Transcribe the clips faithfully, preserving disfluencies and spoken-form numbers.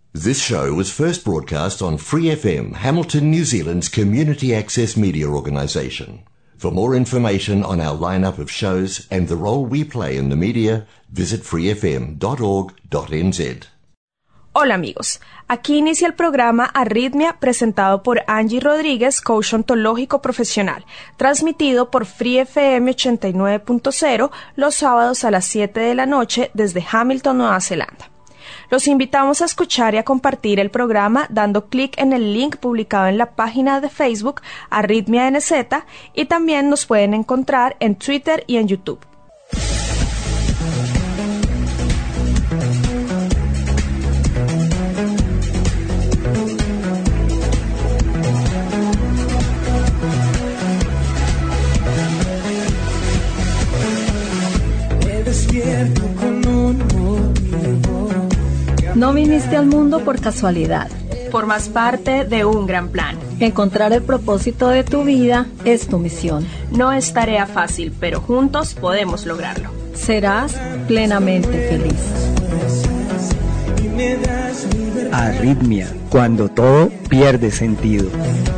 This show was first broadcast on Free F M, Hamilton, New Zealand's community access media organisation. For more information on our lineup of shows and the role we play in the media, visit free f m dot org dot n z. Hola amigos, aquí inicia el programa Arritmia presentado por Angie Rodríguez, coach ontológico profesional, transmitido por Free F M ochenta y nueve punto cero los sábados a las siete de la noche desde Hamilton, Nueva Zelanda. Los invitamos a escuchar y a compartir el programa dando clic en el link publicado en la página de Facebook Arritmia N Z y también nos pueden encontrar en Twitter y en YouTube. No viniste al mundo por casualidad. Formas parte de un gran plan. Encontrar el propósito de tu vida es tu misión. No es tarea fácil, pero juntos podemos lograrlo. Serás plenamente feliz. Arritmia, cuando todo pierde sentido.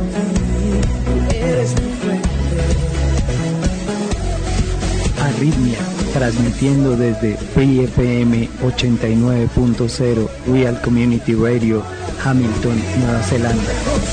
Arritmia, transmitiendo desde Free F M ochenta y nueve punto cero Real Community Radio, Hamilton, Nueva Zelanda.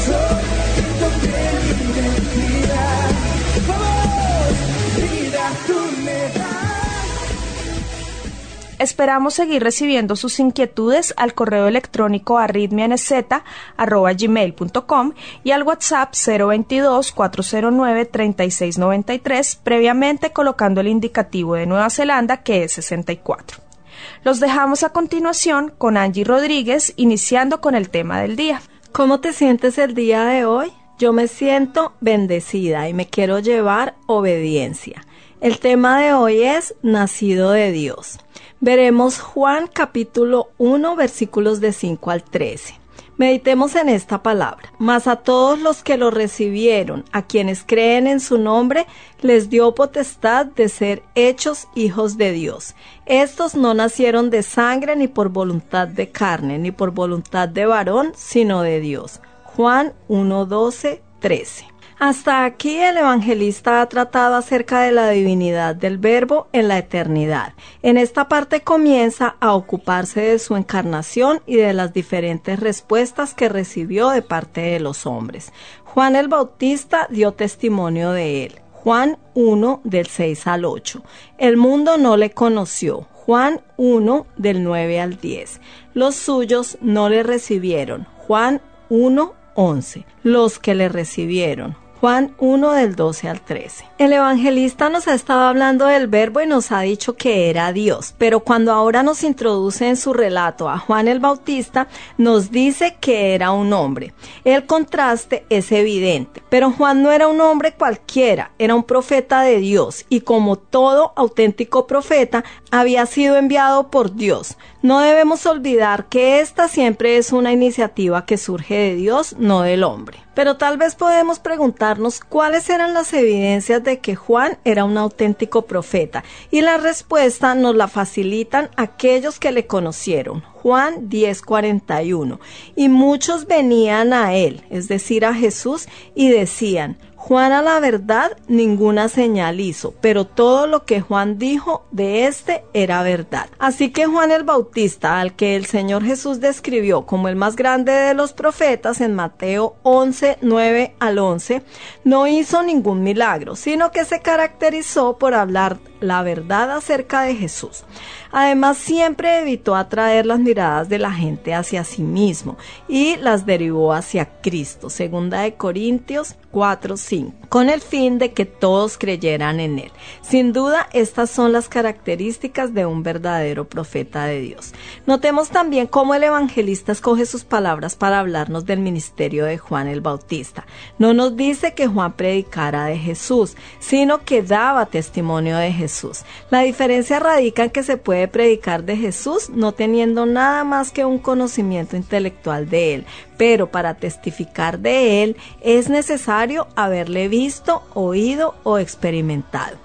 Esperamos seguir recibiendo sus inquietudes al correo electrónico arritmia n z arroba gmail punto com y al WhatsApp cero veintidós, cuatro cero nueve, treinta y seis noventa y tres, previamente colocando el indicativo de Nueva Zelanda que es sesenta y cuatro. Los dejamos a continuación con Angie Rodríguez, iniciando con el tema del día. ¿Cómo te sientes el día de hoy? Yo me siento bendecida y me quiero llevar obediencia. El tema de hoy es nacido de Dios. Veremos Juan capítulo uno versículos de cinco al trece. Meditemos en esta palabra. Mas a todos los que lo recibieron, a quienes creen en su nombre, les dio potestad de ser hechos hijos de Dios. Estos no nacieron de sangre ni por voluntad de carne, ni por voluntad de varón, sino de Dios. Juan uno, doce, trece. Hasta aquí el evangelista ha tratado acerca de la divinidad del Verbo en la eternidad. En esta parte comienza a ocuparse de su encarnación y de las diferentes respuestas que recibió de parte de los hombres. Juan el Bautista dio testimonio de él. Juan uno, del seis al ocho. El mundo no le conoció. Juan uno, del nueve al diez. Los suyos no le recibieron. Juan uno, once. Los que le recibieron. Juan uno del doce al trece. El evangelista nos ha estado hablando del Verbo y nos ha dicho que era Dios, pero cuando ahora nos introduce en su relato a Juan el Bautista, nos dice que era un hombre. El contraste es evidente, pero Juan no era un hombre cualquiera, era un profeta de Dios y como todo auténtico profeta, había sido enviado por Dios. No debemos olvidar que esta siempre es una iniciativa que surge de Dios, no del hombre. Pero tal vez podemos preguntarnos cuáles eran las evidencias de que Juan era un auténtico profeta, y la respuesta nos la facilitan aquellos que le conocieron. Juan diez, cuarenta y uno. Y muchos venían a él, es decir, a Jesús, y decían: Juan a la verdad ninguna señal hizo, pero todo lo que Juan dijo de éste era verdad. Así que Juan el Bautista, al que el Señor Jesús describió como el más grande de los profetas en Mateo once, nueve al once, no hizo ningún milagro, sino que se caracterizó por hablar la verdad acerca de Jesús. Además, siempre evitó atraer las miradas de la gente hacia sí mismo y las derivó hacia Cristo, segunda de Corintios cuatro, cinco, con el fin de que todos creyeran en él. Sin duda, estas son las características de un verdadero profeta de Dios. Notemos también cómo el evangelista escoge sus palabras para hablarnos del ministerio de Juan el Bautista. No nos dice que Juan predicara de Jesús, sino que daba testimonio de Jesús. La diferencia radica en que se puede predicar de Jesús no teniendo nada más que un conocimiento intelectual de él, pero para testificar de él es necesario haberle visto, oído o experimentado.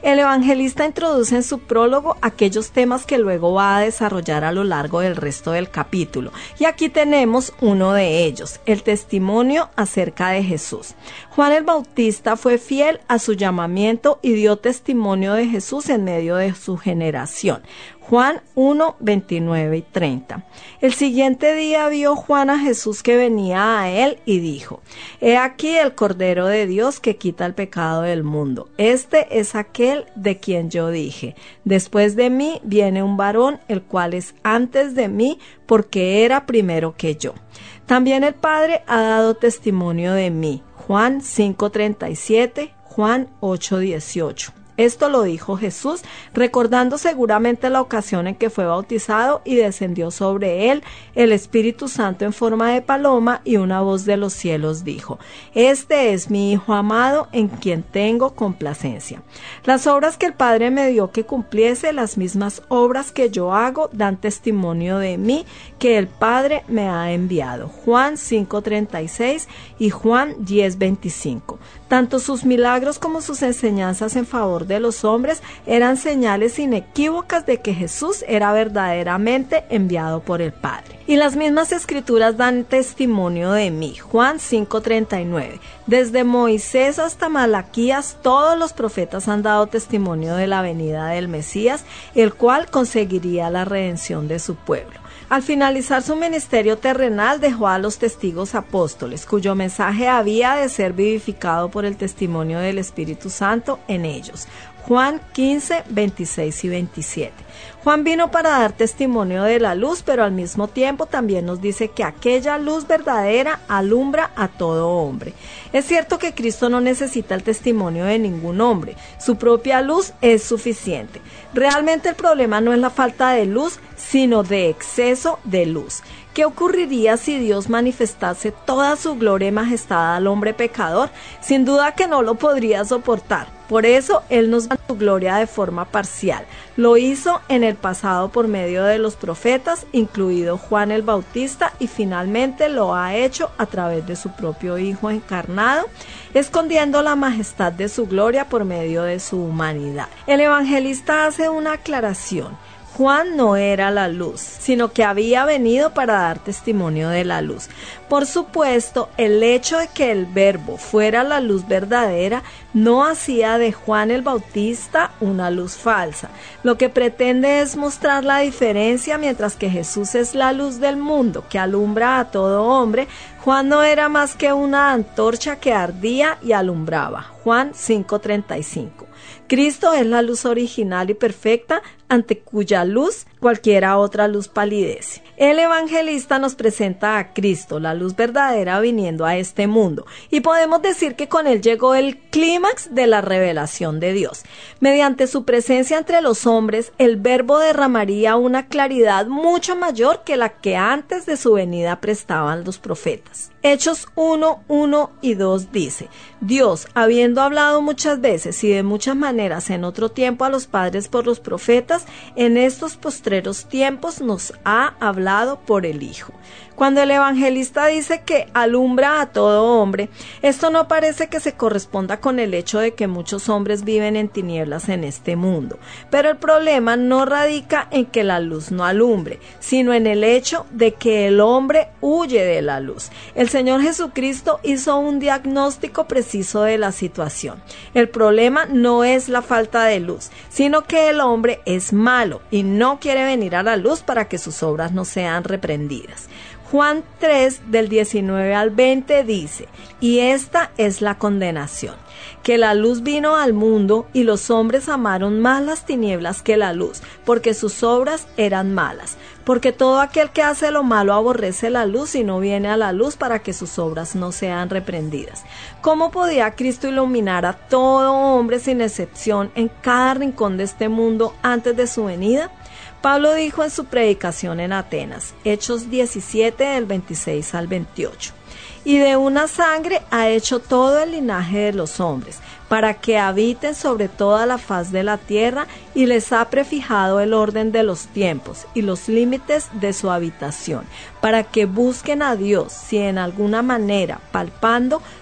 El evangelista introduce en su prólogo aquellos temas que luego va a desarrollar a lo largo del resto del capítulo. Y aquí tenemos uno de ellos, el testimonio acerca de Jesús. Juan el Bautista fue fiel a su llamamiento y dio testimonio de Jesús en medio de su generación. Juan uno, veintinueve y treinta. El siguiente día vio Juan a Jesús que venía a él y dijo: He aquí el Cordero de Dios que quita el pecado del mundo. Este es aquel de quien yo dije: después de mí viene un varón, el cual es antes de mí, porque era primero que yo. También el Padre ha dado testimonio de mí. Juan cinco, treinta y siete, Juan ocho, dieciocho. Esto lo dijo Jesús, recordando seguramente la ocasión en que fue bautizado y descendió sobre él el Espíritu Santo en forma de paloma, y una voz de los cielos dijo: Este es mi Hijo amado, en quien tengo complacencia. Las obras que el Padre me dio que cumpliese, las mismas obras que yo hago, dan testimonio de mí, que el Padre me ha enviado. Juan cinco, treinta y seis y Juan diez, veinticinco. Tanto sus milagros como sus enseñanzas en favor de los hombres eran señales inequívocas de que Jesús era verdaderamente enviado por el Padre. Y las mismas escrituras dan testimonio de mí. Juan cinco, treinta y nueve. Desde Moisés hasta Malaquías, todos los profetas han dado testimonio de la venida del Mesías, el cual conseguiría la redención de su pueblo. Al finalizar su ministerio terrenal, dejó a los testigos apóstoles, cuyo mensaje había de ser vivificado por el testimonio del Espíritu Santo en ellos. Juan quince, veintiséis y veintisiete. Juan vino para dar testimonio de la luz, pero al mismo tiempo también nos dice que aquella luz verdadera alumbra a todo hombre. Es cierto que Cristo no necesita el testimonio de ningún hombre, su propia luz es suficiente. Realmente el problema no es la falta de luz, sino de exceso de luz. ¿Qué ocurriría si Dios manifestase toda su gloria y majestad al hombre pecador? Sin duda que no lo podría soportar. Por eso Él nos da su gloria de forma parcial. Lo hizo en el pasado por medio de los profetas, incluido Juan el Bautista, y finalmente lo ha hecho a través de su propio Hijo encarnado, escondiendo la majestad de su gloria por medio de su humanidad. El evangelista hace una aclaración. Juan no era la luz, sino que había venido para dar testimonio de la luz. Por supuesto, el hecho de que el Verbo fuera la luz verdadera no hacía de Juan el Bautista una luz falsa. Lo que pretende es mostrar la diferencia. Mientras que Jesús es la luz del mundo que alumbra a todo hombre, Juan no era más que una antorcha que ardía y alumbraba. Juan cinco, treinta y cinco. Cristo es la luz original y perfecta, ante cuya luz cualquiera otra luz palidece. El evangelista nos presenta a Cristo, la luz verdadera, viniendo a este mundo, y podemos decir que con él llegó el clímax de la revelación de Dios. Mediante su presencia entre los hombres, el Verbo derramaría una claridad mucho mayor que la que antes de su venida prestaban los profetas. Hechos uno, uno y dos dice: Dios, habiendo hablado muchas veces y de muchas maneras en otro tiempo a los padres por los profetas, en estos postreros tiempos nos ha hablado por el Hijo. Cuando el evangelista dice que alumbra a todo hombre, esto no parece que se corresponda con el hecho de que muchos hombres viven en tinieblas en este mundo. Pero el problema no radica en que la luz no alumbre, sino en el hecho de que el hombre huye de la luz. El Señor Jesucristo hizo un diagnóstico preciso de la situación. El problema no es la falta de luz, sino que el hombre es malo y no quiere venir a la luz para que sus obras no sean reprendidas. Juan tres, del diecinueve al veinte dice: y esta es la condenación, que la luz vino al mundo y los hombres amaron más las tinieblas que la luz, porque sus obras eran malas. Porque todo aquel que hace lo malo aborrece la luz y no viene a la luz para que sus obras no sean reprendidas. ¿Cómo podía Cristo iluminar a todo hombre sin excepción en cada rincón de este mundo antes de su venida? Pablo dijo en su predicación en Atenas, Hechos diecisiete, del veintiséis al veintiocho: y de una sangre ha hecho todo el linaje de los hombres, para que habiten sobre toda la faz de la tierra, y les ha prefijado el orden de los tiempos y los límites de su habitación, para que busquen a Dios, si en alguna manera, palpando,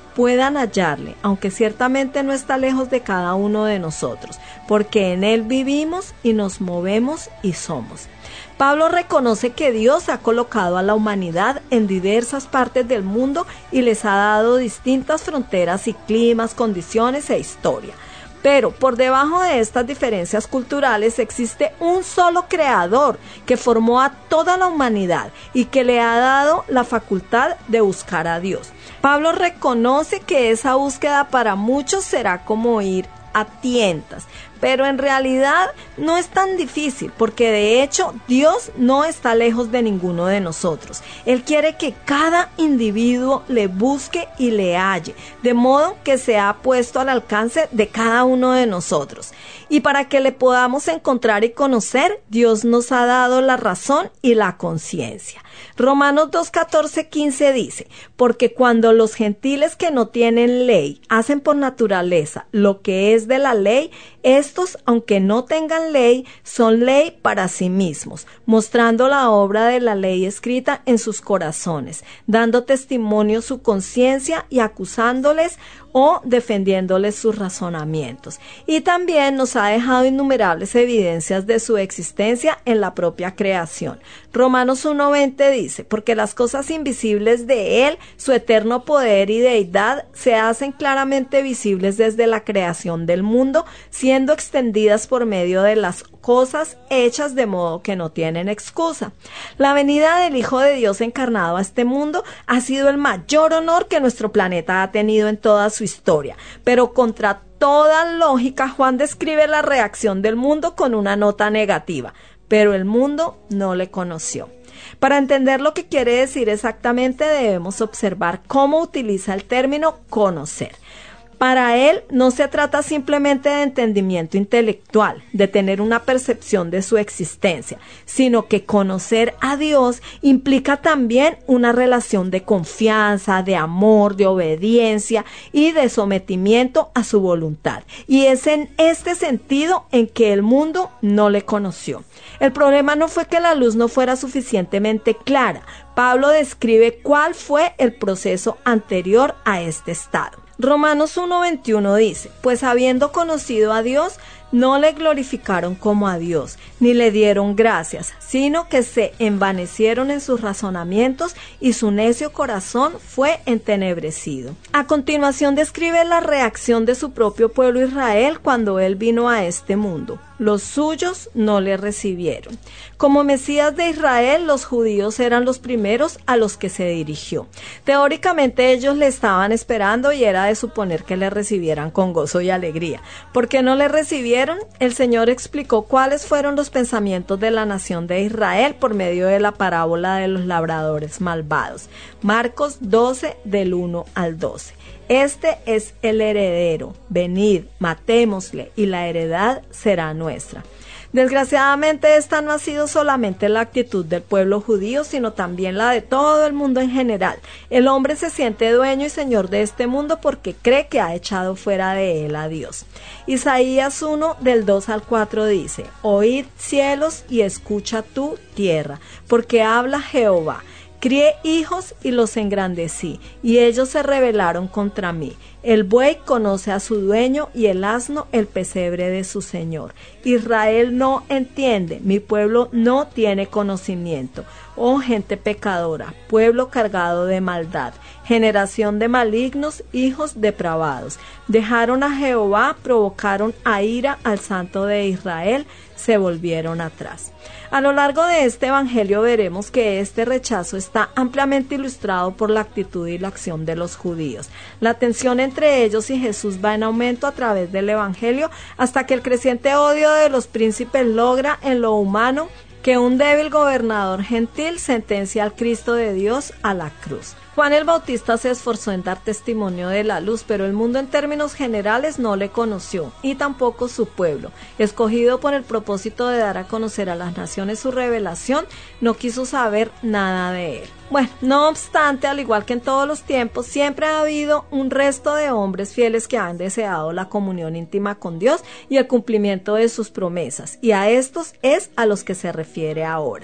puedan hallarle, aunque ciertamente no está lejos de cada uno de nosotros, porque en Él vivimos y nos movemos y somos. Pablo reconoce que Dios ha colocado a la humanidad en diversas partes del mundo y les ha dado distintas fronteras y climas, condiciones e historia. Pero por debajo de estas diferencias culturales existe un solo creador que formó a toda la humanidad y que le ha dado la facultad de buscar a Dios. Pablo reconoce que esa búsqueda para muchos será como ir a tientas, pero en realidad no es tan difícil, porque de hecho Dios no está lejos de ninguno de nosotros. Él quiere que cada individuo le busque y le halle, de modo que sea puesto al alcance de cada uno de nosotros. Y para que le podamos encontrar y conocer, Dios nos ha dado la razón y la conciencia. Romanos dos, catorce, quince dice: porque cuando los gentiles que no tienen ley hacen por naturaleza lo que es de la ley, estos, aunque no tengan ley, son ley para sí mismos, mostrando la obra de la ley escrita en sus corazones, dando testimonio su conciencia y acusándoles o defendiéndoles sus razonamientos. Y también nos ha dejado innumerables evidencias de su existencia en la propia creación. Romanos uno veinte dice: porque las cosas invisibles de Él, su eterno poder y deidad, se hacen claramente visibles desde la creación del mundo, siendo extendidas por medio de las cosas hechas, de modo que no tienen excusa. La venida del Hijo de Dios encarnado a este mundo ha sido el mayor honor que nuestro planeta ha tenido en toda su historia, pero contra toda lógica, Juan describe la reacción del mundo con una nota negativa: pero el mundo no le conoció. Para entender lo que quiere decir exactamente, debemos observar cómo utiliza el término conocer. Para él no se trata simplemente de entendimiento intelectual, de tener una percepción de su existencia, sino que conocer a Dios implica también una relación de confianza, de amor, de obediencia y de sometimiento a su voluntad. Y es en este sentido en que el mundo no le conoció. El problema no fue que la luz no fuera suficientemente clara. Pablo describe cuál fue el proceso anterior a este estado. Romanos uno veintiuno dice: pues habiendo conocido a Dios, no le glorificaron como a Dios, ni le dieron gracias, sino que se envanecieron en sus razonamientos y su necio corazón fue entenebrecido. A continuación describe la reacción de su propio pueblo Israel cuando él vino a este mundo. Los suyos no le recibieron. Como Mesías de Israel, los judíos eran los primeros a los que se dirigió. Teóricamente ellos le estaban esperando y era de suponer que le recibieran con gozo y alegría. ¿Por qué no le recibieron? El Señor explicó cuáles fueron los pensamientos de la nación de Israel por medio de la parábola de los labradores malvados. Marcos doce, del uno al doce. Este es el heredero, venid, matémosle, y la heredad será nuestra. Desgraciadamente esta no ha sido solamente la actitud del pueblo judío, sino también la de todo el mundo en general. El hombre se siente dueño y señor de este mundo porque cree que ha echado fuera de él a Dios. Isaías uno, del dos al cuatro dice: oíd cielos y escucha tú tierra, porque habla Jehová. Crié hijos y los engrandecí, y ellos se rebelaron contra mí. El buey conoce a su dueño y el asno el pesebre de su señor. Israel no entiende, mi pueblo no tiene conocimiento. Oh gente pecadora, pueblo cargado de maldad, generación de malignos, hijos depravados. Dejaron a Jehová, provocaron a ira al Santo de Israel, se volvieron atrás. A lo largo de este evangelio veremos que este rechazo está ampliamente ilustrado por la actitud y la acción de los judíos. La tensión entre ellos y Jesús va en aumento a través del evangelio hasta que el creciente odio de los príncipes logra en lo humano que un débil gobernador gentil sentencia al Cristo de Dios a la cruz. Juan el Bautista se esforzó en dar testimonio de la luz, pero el mundo en términos generales no le conoció, y tampoco su pueblo. Escogido por el propósito de dar a conocer a las naciones su revelación, no quiso saber nada de él. Bueno, no obstante, al igual que en todos los tiempos, siempre ha habido un resto de hombres fieles que han deseado la comunión íntima con Dios y el cumplimiento de sus promesas, y a estos es a los que se refiere ahora.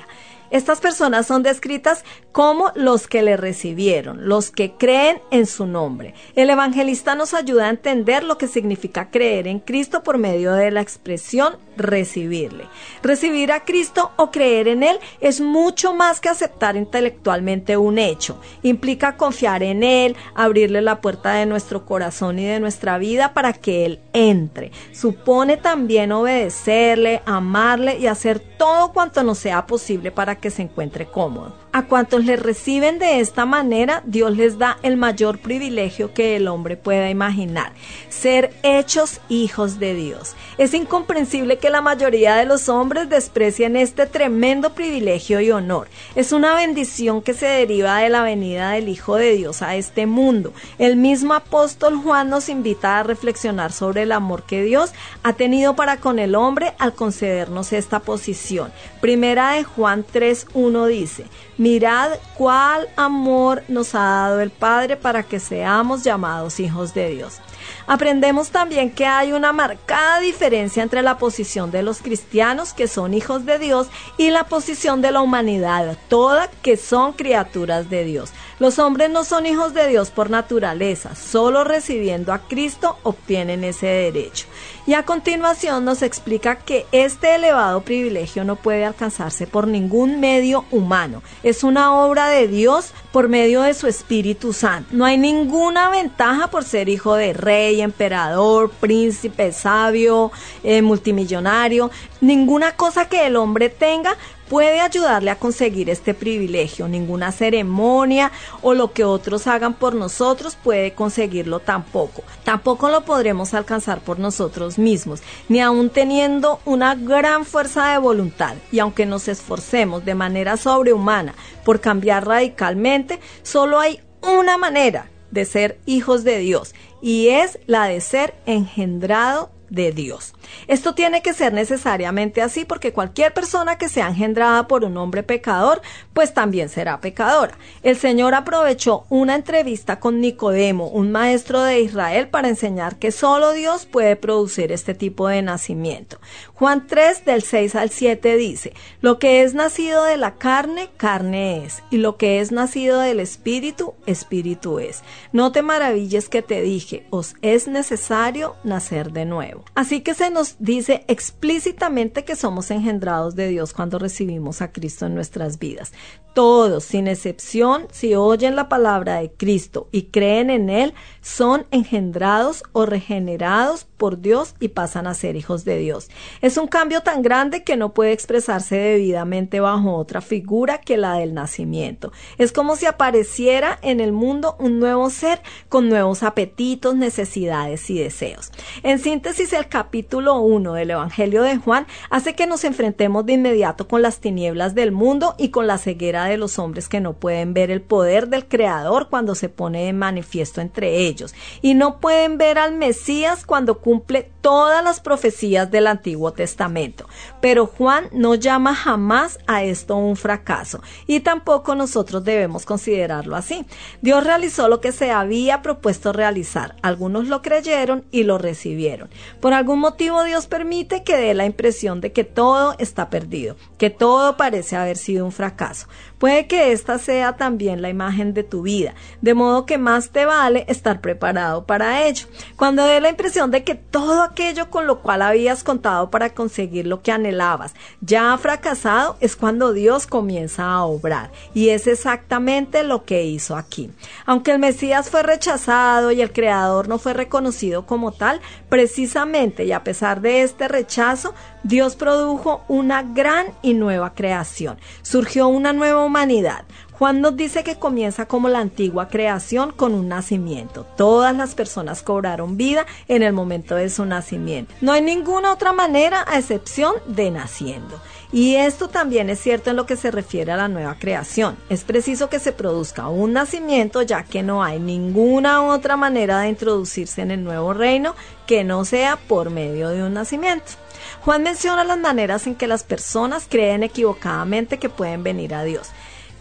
Estas personas son descritas como los que le recibieron, los que creen en su nombre. El evangelista nos ayuda a entender lo que significa creer en Cristo por medio de la expresión recibirle. Recibir a Cristo o creer en Él es mucho más que aceptar intelectualmente un hecho. Implica confiar en Él, abrirle la puerta de nuestro corazón y de nuestra vida para que Él entre. Supone también obedecerle, amarle y hacer todo cuanto nos sea posible para que se encuentre cómodo. A cuantos le reciben de esta manera, Dios les da el mayor privilegio que el hombre pueda imaginar: ser hechos hijos de Dios. Es incomprensible que la mayoría de los hombres desprecien este tremendo privilegio y honor. Es una bendición que se deriva de la venida del Hijo de Dios a este mundo. El mismo apóstol Juan nos invita a reflexionar sobre el amor que Dios ha tenido para con el hombre al concedernos esta posición. Primera de Juan tres uno dice: mirad cuál amor nos ha dado el Padre para que seamos llamados hijos de Dios. Aprendemos también que hay una marcada diferencia entre la posición de los cristianos, que son hijos de Dios, y la posición de la humanidad toda, que son criaturas de Dios. Los hombres no son hijos de Dios por naturaleza, solo recibiendo a Cristo obtienen ese derecho. Y a continuación nos explica que este elevado privilegio no puede alcanzarse por ningún medio humano. Es una obra de Dios por medio de su Espíritu Santo. No hay ninguna ventaja por ser hijo de rey, emperador, príncipe, sabio, eh, multimillonario. Ninguna cosa que el hombre tenga puede ayudarle a conseguir este privilegio. Ninguna ceremonia o lo que otros hagan por nosotros puede conseguirlo tampoco. Tampoco lo podremos alcanzar por nosotros mismos, ni aun teniendo una gran fuerza de voluntad. Y aunque nos esforcemos de manera sobrehumana por cambiar radicalmente, solo hay una manera de ser hijos de Dios, y es la de ser engendrado de Dios. Esto tiene que ser necesariamente así, porque cualquier persona que sea engendrada por un hombre pecador, pues también será pecadora. El Señor aprovechó una entrevista con Nicodemo, un maestro de Israel, para enseñar que solo Dios puede producir este tipo de nacimiento. Juan tres, del seis al siete dice: lo que es nacido de la carne, carne es, y lo que es nacido del Espíritu, Espíritu es. No te maravilles que te dije, os es necesario nacer de nuevo. Así que se nos dice explícitamente que somos engendrados de Dios cuando recibimos a Cristo en nuestras vidas. Todos, sin excepción, si oyen la palabra de Cristo y creen en Él, son engendrados o regenerados por Dios y pasan a ser hijos de Dios. Es un cambio tan grande que no puede expresarse debidamente bajo otra figura que la del nacimiento. Es como si apareciera en el mundo un nuevo ser con nuevos apetitos, necesidades y deseos. En síntesis, el capítulo uno del Evangelio de Juan hace que nos enfrentemos de inmediato con las tinieblas del mundo y con la ceguera de los hombres que no pueden ver el poder del Creador cuando se pone de manifiesto entre ellos, y no pueden ver al Mesías cuando cumple todas las profecías del Antiguo Testamento. Pero Juan no llama jamás a esto un fracaso, y tampoco nosotros debemos considerarlo así. Dios realizó lo que se había propuesto realizar. Algunos lo creyeron y lo recibieron. Por algún motivo Dios permite que dé la impresión de que todo está perdido, que todo parece haber sido un fracaso. Puede que esta sea también la imagen de tu vida, de modo que más te vale estar preparado para ello. Cuando dé la impresión de que todo aquello con lo cual habías contado para conseguir lo que anhelabas ya ha fracasado, es cuando Dios comienza a obrar, y es exactamente lo que hizo aquí. Aunque el Mesías fue rechazado y el Creador no fue reconocido como tal, precisamente y a pesar de este rechazo, Dios produjo una gran y nueva creación. Surgió una nueva humanidad. Juan nos dice que comienza como la antigua creación, con un nacimiento. Todas las personas cobraron vida en el momento de su nacimiento. No hay ninguna otra manera a excepción de naciendo. Y esto también es cierto en lo que se refiere a la nueva creación. Es preciso que se produzca un nacimiento, ya que no hay ninguna otra manera de introducirse en el nuevo reino que no sea por medio de un nacimiento. Juan menciona las maneras en que las personas creen equivocadamente que pueden venir a Dios.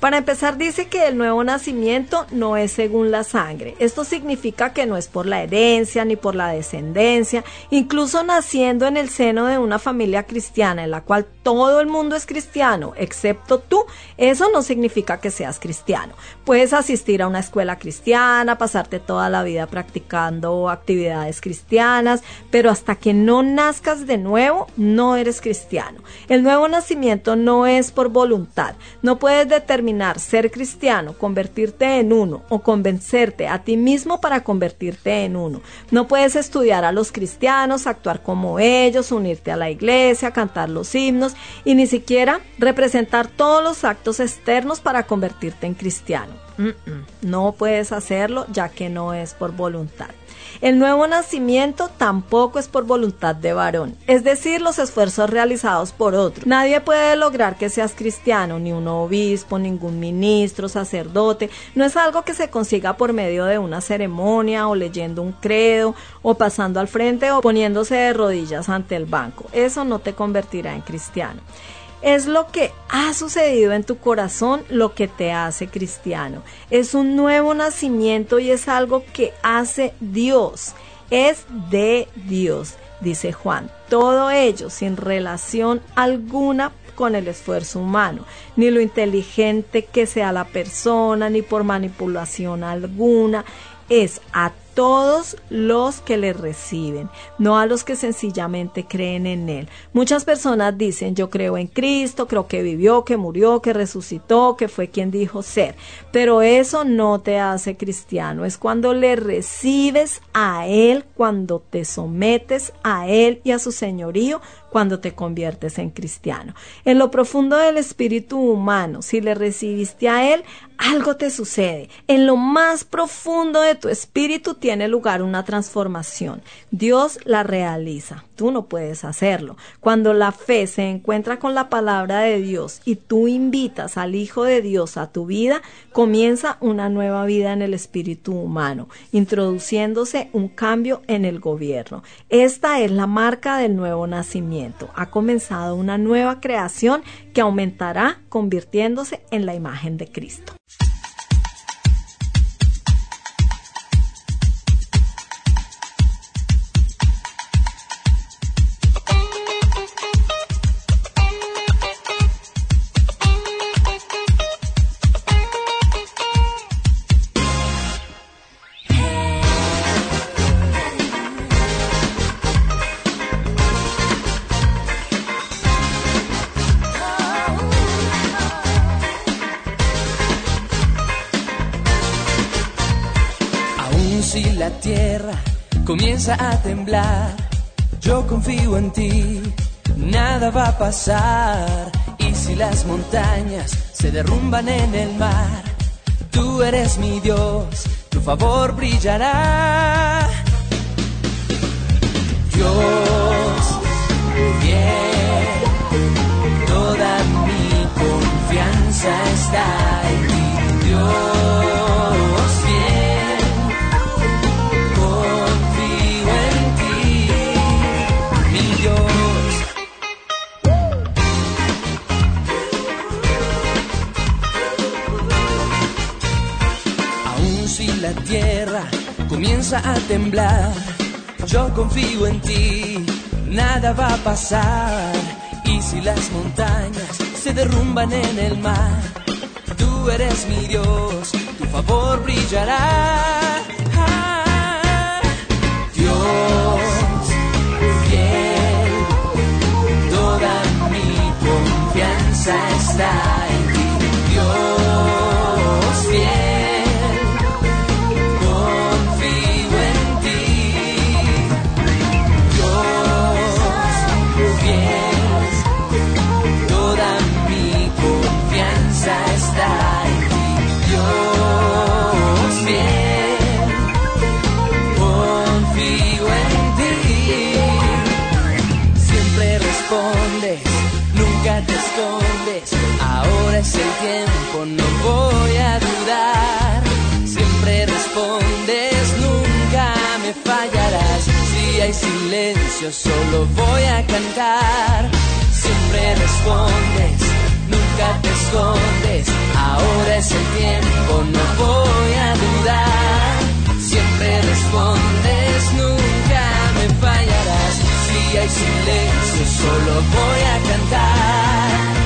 Para empezar, dice que el nuevo nacimiento no es según la sangre. Esto significa que no es por la herencia ni por la descendencia. Incluso naciendo en el seno de una familia cristiana en la cual todo el mundo es cristiano, excepto tú, eso no significa que seas cristiano. Puedes asistir a una escuela cristiana, pasarte toda la vida practicando actividades cristianas, pero hasta que no nazcas de nuevo, no eres cristiano. El nuevo nacimiento no es por voluntad. No puedes determinar ser cristiano, convertirte en uno o convencerte a ti mismo para convertirte en uno. No puedes estudiar a los cristianos, actuar como ellos, unirte a la iglesia, cantar los himnos y ni siquiera representar todos los actos externos para convertirte en cristiano. Mm-mm. No puedes hacerlo ya que no es por voluntad. El nuevo nacimiento tampoco es por voluntad de varón, es decir, los esfuerzos realizados por otro. Nadie puede lograr que seas cristiano, ni un obispo, ningún ministro, sacerdote. No es algo que se consiga por medio de una ceremonia o leyendo un credo o pasando al frente o poniéndose de rodillas ante el banco. Eso no te convertirá en cristiano. Es lo que ha sucedido en tu corazón lo que te hace cristiano. Es un nuevo nacimiento y es algo que hace Dios. Es de Dios, dice Juan. Todo ello sin relación alguna con el esfuerzo humano, ni lo inteligente que sea la persona, ni por manipulación alguna. Es a todos los que le reciben, no a los que sencillamente creen en Él. Muchas personas dicen, yo creo en Cristo, creo que vivió, que murió, que resucitó, que fue quien dijo ser, pero eso no te hace cristiano. Es cuando le recibes a Él, cuando te sometes a Él y a su señorío, cuando te conviertes en cristiano. En lo profundo del espíritu humano, si le recibiste a Él, algo te sucede. En lo más profundo de tu espíritu tiene lugar una transformación. Dios la realiza. Tú no puedes hacerlo. Cuando la fe se encuentra con la palabra de Dios y tú invitas al Hijo de Dios a tu vida, comienza una nueva vida en el espíritu humano, introduciéndose un cambio en el gobierno. Esta es la marca del nuevo nacimiento. Ha comenzado una nueva creación que aumentará convirtiéndose en la imagen de Cristo. La tierra comienza a temblar, yo confío en ti, nada va a pasar. Y si las montañas se derrumban en el mar, tú eres mi Dios, tu favor brillará. Dios, fiel, toda mi confianza está en ti. Dios, fiel, confío en ti, mi Dios. Aun si la tierra comienza a temblar, yo confío en ti, nada va a pasar. Y si las montañas se derrumban en el mar, tú eres mi Dios, tu favor brillará. Ah, Dios, fiel, toda mi confianza está en ti. Dios, fiel, confío en ti. Dios, fiel, toda mi confianza está en ti. Dios, fiel, confío en ti. Siempre respondes, nunca te escondes. Ahora es el tiempo, no voy a dudar. Siempre respondes, nunca me fallarás. Si hay silencio, solo voy a cantar. Siempre respondes, nunca nunca te escondes, ahora es el tiempo, no voy a dudar. Siempre respondes, nunca me fallarás. Si hay silencio, solo voy a cantar.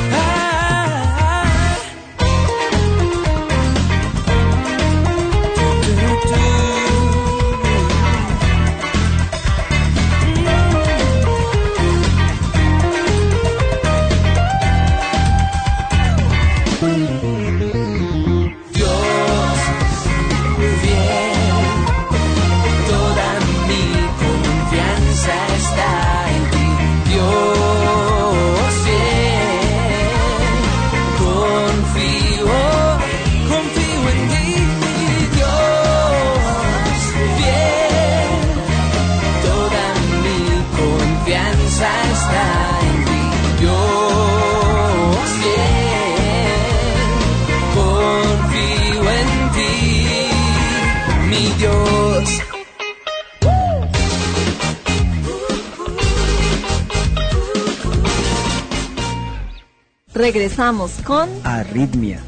Regresamos con Arritmia.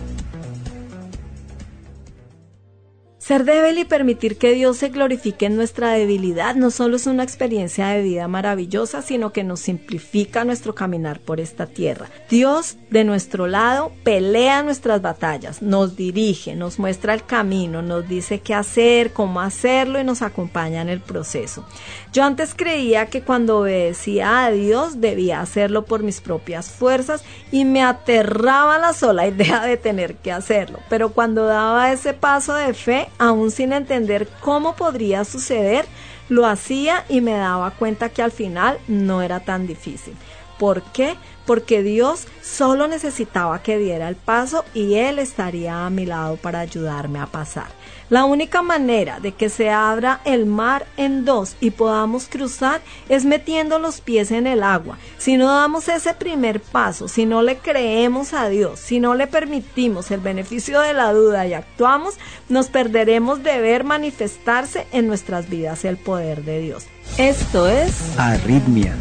Ser débil y permitir que Dios se glorifique en nuestra debilidad no solo es una experiencia de vida maravillosa, sino que nos simplifica nuestro caminar por esta tierra. Dios, de nuestro lado, pelea nuestras batallas, nos dirige, nos muestra el camino, nos dice qué hacer, cómo hacerlo y nos acompaña en el proceso. Yo antes creía que cuando obedecía a Dios debía hacerlo por mis propias fuerzas y me aterraba la sola idea de tener que hacerlo, pero cuando daba ese paso de fe, aún sin entender cómo podría suceder, lo hacía y me daba cuenta que al final no era tan difícil. ¿Por qué? Porque Dios solo necesitaba que diera el paso y Él estaría a mi lado para ayudarme a pasar. La única manera de que se abra el mar en dos y podamos cruzar es metiendo los pies en el agua. Si no damos ese primer paso, si no le creemos a Dios, si no le permitimos el beneficio de la duda y actuamos, nos perderemos de ver manifestarse en nuestras vidas el poder de Dios. Esto es Arritmia.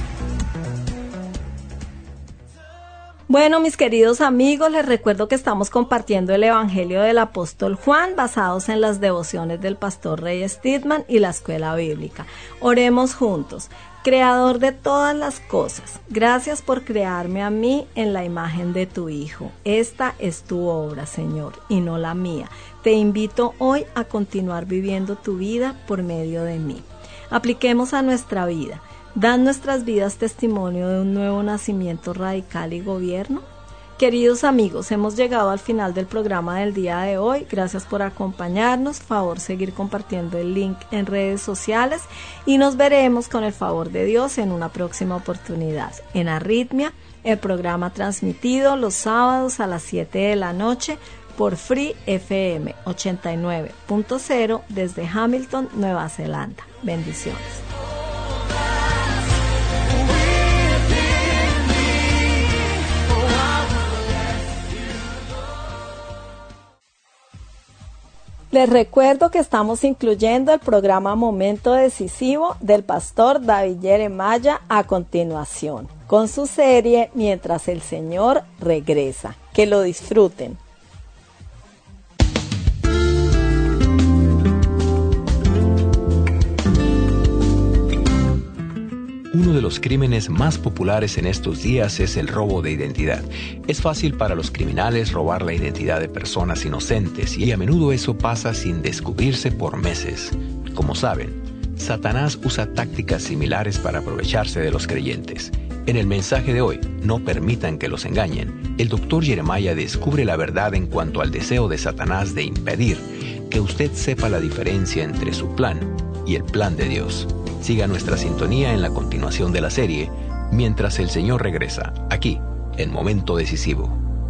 Bueno, mis queridos amigos, les recuerdo que estamos compartiendo el Evangelio del Apóstol Juan basados en las devociones del pastor Ray Stedman y la Escuela Bíblica. Oremos juntos. Creador de todas las cosas, gracias por crearme a mí en la imagen de tu Hijo. Esta es tu obra, Señor, y no la mía. Te invito hoy a continuar viviendo tu vida por medio de mí. Apliquemos a nuestra vida. ¿Dan nuestras vidas testimonio de un nuevo nacimiento radical y gobierno? Queridos amigos, hemos llegado al final del programa del día de hoy. Gracias por acompañarnos. Favor seguir compartiendo el link en redes sociales y nos veremos con el favor de Dios en una próxima oportunidad. En Arritmia, el programa transmitido los sábados a las siete de la noche por Free F M ochenta y nueve punto cero desde Hamilton, Nueva Zelanda. Bendiciones. Les recuerdo que estamos incluyendo el programa Momento Decisivo del pastor David Jeremiah a continuación, con su serie Mientras el Señor Regresa. Que lo disfruten. Uno de los crímenes más populares en estos días es el robo de identidad. Es fácil para los criminales robar la identidad de personas inocentes y a menudo eso pasa sin descubrirse por meses. Como saben, Satanás usa tácticas similares para aprovecharse de los creyentes. En el mensaje de hoy, No permitan que los engañen, el doctor Jeremiah descubre la verdad en cuanto al deseo de Satanás de impedir que usted sepa la diferencia entre su plan y el plan de Dios. Siga nuestra sintonía en la continuación de la serie, Mientras el Señor Regresa, aquí, en Momento Decisivo.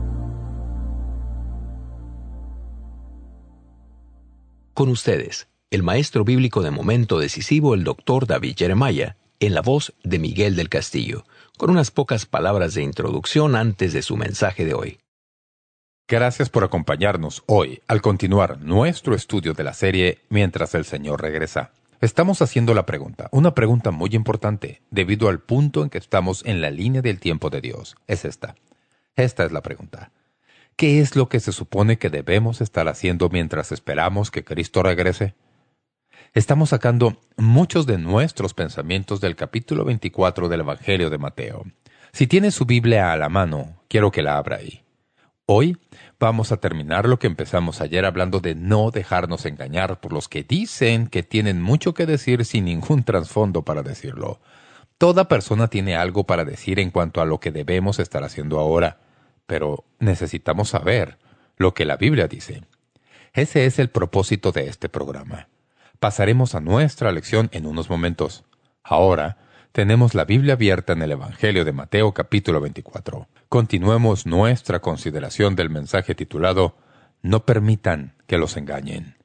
Con ustedes, el maestro bíblico de Momento Decisivo, el doctor David Jeremiah, en la voz de Miguel del Castillo, con unas pocas palabras de introducción antes de su mensaje de hoy. Gracias por acompañarnos hoy al continuar nuestro estudio de la serie Mientras el Señor Regresa. Estamos haciendo la pregunta, una pregunta muy importante, debido al punto en que estamos en la línea del tiempo de Dios. Es esta. Esta es la pregunta. ¿Qué es lo que se supone que debemos estar haciendo mientras esperamos que Cristo regrese? Estamos sacando muchos de nuestros pensamientos del capítulo veinticuatro del Evangelio de Mateo. Si tiene su Biblia a la mano, quiero que la abra ahí. Hoy vamos a terminar lo que empezamos ayer hablando de no dejarnos engañar por los que dicen que tienen mucho que decir sin ningún trasfondo para decirlo. Toda persona tiene algo para decir en cuanto a lo que debemos estar haciendo ahora, pero necesitamos saber lo que la Biblia dice. Ese es el propósito de este programa. Pasaremos a nuestra lección en unos momentos. Ahora tenemos la Biblia abierta en el Evangelio de Mateo capítulo veinticuatro. Continuemos nuestra consideración del mensaje titulado No permitan que los engañen.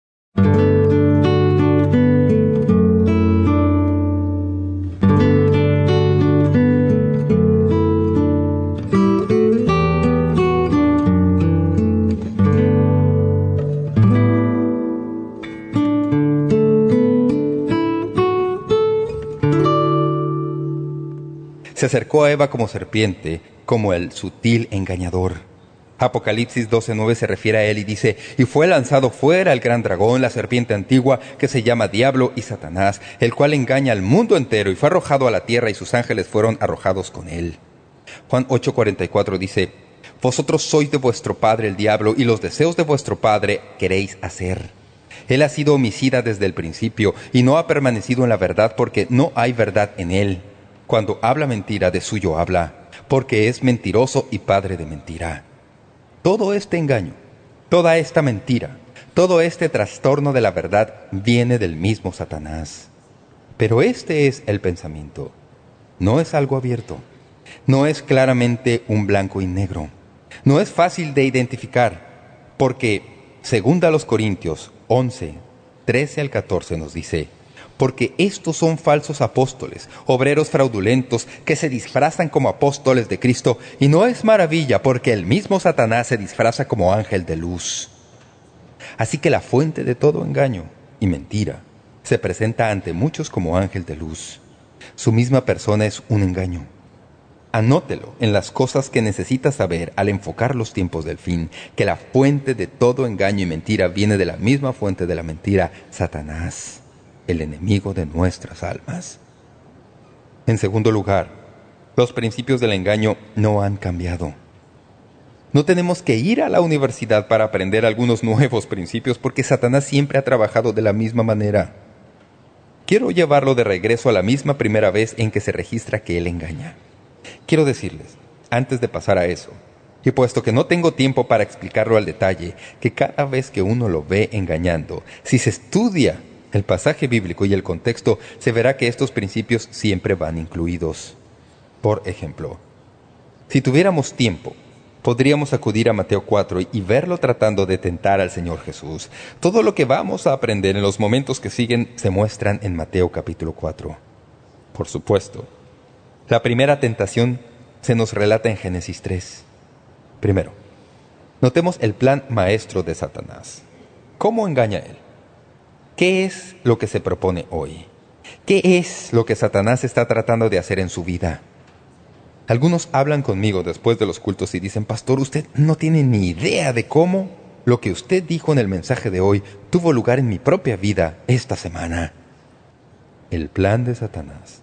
Se acercó a Eva como serpiente, como el sutil engañador. Apocalipsis doce nueve se refiere a él y dice: «Y fue lanzado fuera el gran dragón, la serpiente antigua, que se llama Diablo y Satanás, el cual engaña al mundo entero, y fue arrojado a la tierra, y sus ángeles fueron arrojados con él». Juan ocho cuarenta y cuatro dice: «Vosotros sois de vuestro padre el diablo, y los deseos de vuestro padre queréis hacer. Él ha sido homicida desde el principio, y no ha permanecido en la verdad, porque no hay verdad en él. Cuando habla mentira, de suyo habla, porque es mentiroso y padre de mentira». Todo este engaño, toda esta mentira, todo este trastorno de la verdad viene del mismo Satanás. Pero este es el pensamiento. No es algo abierto. No es claramente un blanco y negro. No es fácil de identificar, porque, según a los Corintios once, trece al catorce nos dice: «Porque estos son falsos apóstoles, obreros fraudulentos, que se disfrazan como apóstoles de Cristo, y no es maravilla, porque el mismo Satanás se disfraza como ángel de luz». Así que la fuente de todo engaño y mentira se presenta ante muchos como ángel de luz. Su misma persona es un engaño. Anótelo en las cosas que necesita saber al enfocar los tiempos del fin, que la fuente de todo engaño y mentira viene de la misma fuente de la mentira, Satanás, el enemigo de nuestras almas. En segundo lugar, los principios del engaño no han cambiado. No tenemos que ir a la universidad para aprender algunos nuevos principios, porque Satanás siempre ha trabajado de la misma manera. Quiero llevarlo de regreso a la misma primera vez en que se registra que él engaña. Quiero decirles, antes de pasar a eso, y puesto que no tengo tiempo para explicarlo al detalle, que cada vez que uno lo ve engañando, si se estudia el pasaje bíblico y el contexto, se verá que estos principios siempre van incluidos. Por ejemplo, si tuviéramos tiempo, podríamos acudir a Mateo cuatro y verlo tratando de tentar al Señor Jesús. Todo lo que vamos a aprender en los momentos que siguen se muestran en Mateo capítulo cuatro. Por supuesto, la primera tentación se nos relata en Génesis tres. Primero, notemos el plan maestro de Satanás. ¿Cómo engaña él? ¿Qué es lo que se propone hoy? ¿Qué es lo que Satanás está tratando de hacer en su vida? Algunos hablan conmigo después de los cultos y dicen: «Pastor, usted no tiene ni idea de cómo lo que usted dijo en el mensaje de hoy tuvo lugar en mi propia vida esta semana». El plan de Satanás,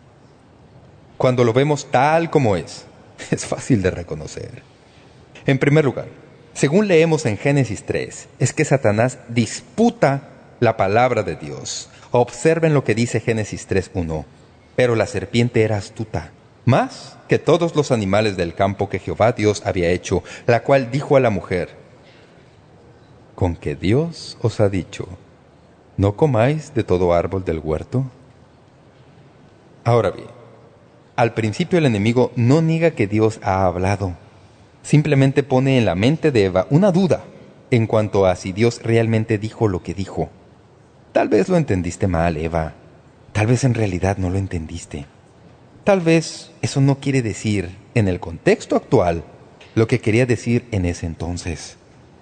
cuando lo vemos tal como es, es fácil de reconocer. En primer lugar, según leemos en Génesis tres, es que Satanás disputa la palabra de Dios. Observen lo que dice Génesis tres uno. «Pero la serpiente era astuta, más que todos los animales del campo que Jehová Dios había hecho, la cual dijo a la mujer: ¿con que Dios os ha dicho, no comáis de todo árbol del huerto?» Ahora bien, al principio el enemigo no niega que Dios ha hablado. Simplemente pone en la mente de Eva una duda en cuanto a si Dios realmente dijo lo que dijo. Tal vez lo entendiste mal, Eva. Tal vez en realidad no lo entendiste. Tal vez eso no quiere decir, en el contexto actual, lo que quería decir en ese entonces.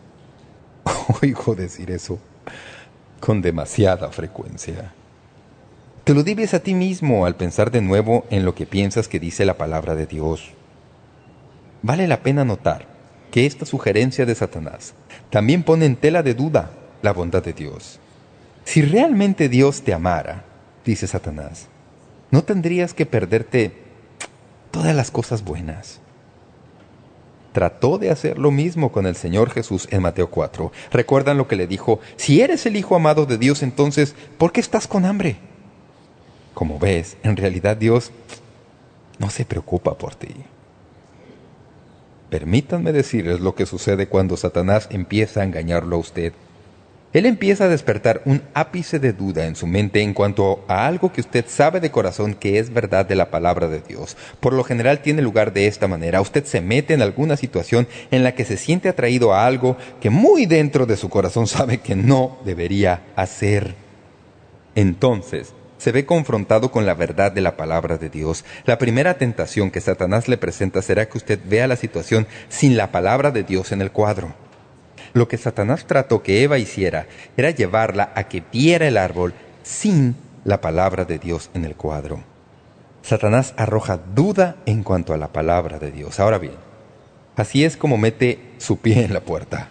Oigo decir eso con demasiada frecuencia. Te lo debes a ti mismo al pensar de nuevo en lo que piensas que dice la palabra de Dios. Vale la pena notar que esta sugerencia de Satanás también pone en tela de duda la bondad de Dios. Si realmente Dios te amara, dice Satanás, no tendrías que perderte todas las cosas buenas. Trató de hacer lo mismo con el Señor Jesús en Mateo cuatro. ¿Recuerdan lo que le dijo? Si eres el Hijo amado de Dios, entonces, ¿por qué estás con hambre? Como ves, en realidad Dios no se preocupa por ti. Permítanme decirles lo que sucede cuando Satanás empieza a engañarlo a usted. Él empieza a despertar un ápice de duda en su mente en cuanto a algo que usted sabe de corazón que es verdad de la palabra de Dios. Por lo general tiene lugar de esta manera. Usted se mete en alguna situación en la que se siente atraído a algo que muy dentro de su corazón sabe que no debería hacer. Entonces, se ve confrontado con la verdad de la palabra de Dios. La primera tentación que Satanás le presenta será que usted vea la situación sin la palabra de Dios en el cuadro. Lo que Satanás trató que Eva hiciera era llevarla a que viera el árbol sin la palabra de Dios en el cuadro. Satanás arroja duda en cuanto a la palabra de Dios. Ahora bien, así es como mete su pie en la puerta.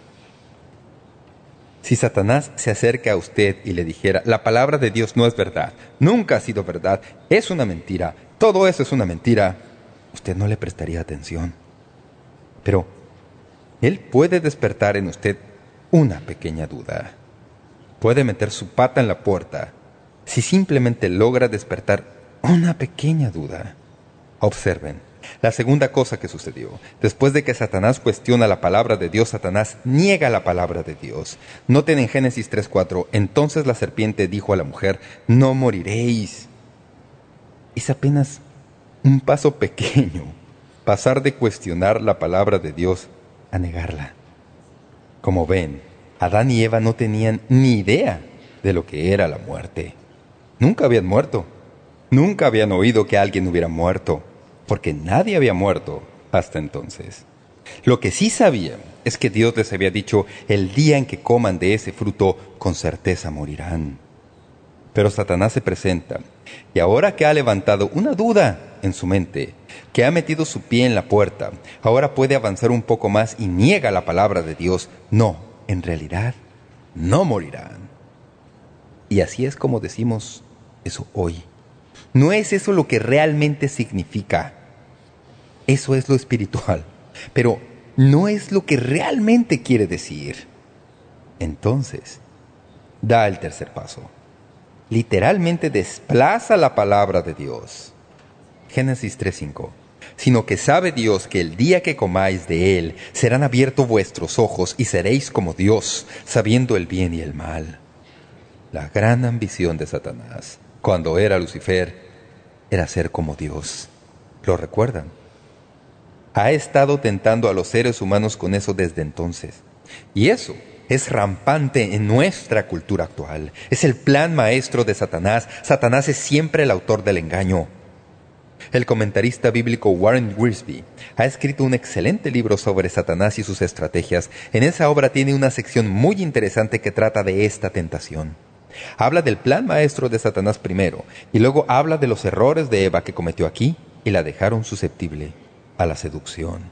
Si Satanás se acerca a usted y le dijera, la palabra de Dios no es verdad, nunca ha sido verdad, es una mentira, todo eso es una mentira, usted no le prestaría atención. Pero él puede despertar en usted una pequeña duda. Puede meter su pata en la puerta si simplemente logra despertar una pequeña duda. Observen, la segunda cosa que sucedió. Después de que Satanás cuestiona la palabra de Dios, Satanás niega la palabra de Dios. Noten en Génesis tres cuatro, entonces la serpiente dijo a la mujer, no moriréis. Es apenas un paso pequeño, pasar de cuestionar la palabra de Dios a negarla. Como ven, Adán y Eva no tenían ni idea de lo que era la muerte. Nunca habían muerto. Nunca habían oído que alguien hubiera muerto, porque nadie había muerto hasta entonces. Lo que sí sabían es que Dios les había dicho, el día en que coman de ese fruto, con certeza morirán. Pero Satanás se presenta, y ahora que ha levantado una duda en su mente, que ha metido su pie en la puerta, ahora puede avanzar un poco más y niega la palabra de Dios. No, en realidad, no morirán. Y así es como decimos eso hoy. No es eso lo que realmente significa. Eso es lo espiritual, pero no es lo que realmente quiere decir. Entonces, da el tercer paso. Literalmente desplaza la palabra de Dios. Génesis tres cinco. Sino que sabe Dios que el día que comáis de él, serán abiertos vuestros ojos y seréis como Dios, sabiendo el bien y el mal. La gran ambición de Satanás, cuando era Lucifer, era ser como Dios. ¿Lo recuerdan? Ha estado tentando a los seres humanos con eso desde entonces. Y eso es rampante en nuestra cultura actual. Es el plan maestro de Satanás. Satanás es siempre el autor del engaño. El comentarista bíblico Warren Wiersbe ha escrito un excelente libro sobre Satanás y sus estrategias. En esa obra tiene una sección muy interesante que trata de esta tentación. Habla del plan maestro de Satanás primero, y luego habla de los errores de Eva que cometió aquí y la dejaron susceptible a la seducción.